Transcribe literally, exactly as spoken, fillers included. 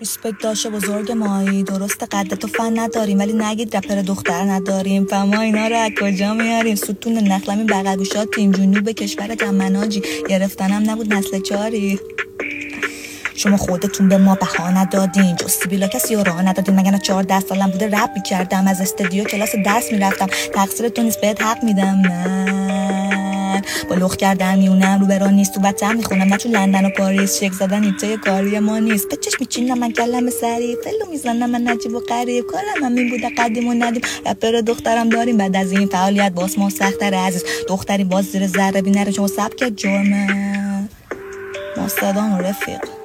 ریسپکت داشته بزرگ مایی، درست قد تو فن نداریم ولی نگید رپر دختر نداریم. فما اینا رو از کجا میاریم؟ ستون نخلمی بغل گوشاتیم، جنوب کشور جمناجی، گرفتنم نبود نسل چاری. شما خودتون به ما بها ندادین، جز سیبیلا کسی راه ندادین. مگه نه چهارده سالم بوده رپ میکردم، از استودیو کلاس درس میرفتم. تقصیرتون نیست بهت حق میدم. من با لخ کردن میونم رو برا نیست، تو وطن میخونم نه تو لندن و پاریس. شک زدن ایتای کاری ما نیست، به چشم میچینم من کلم سری، فلو میزنم من نجیب و غریب. کارم هم این بوده قدیم و ندیم، رپر دخترم داریم. بعد از این فعالیت باز ما سخت‌تر عزیز، دختری باز زیر ذره بی نره. شما سبک جرمه ما صدام رفیق.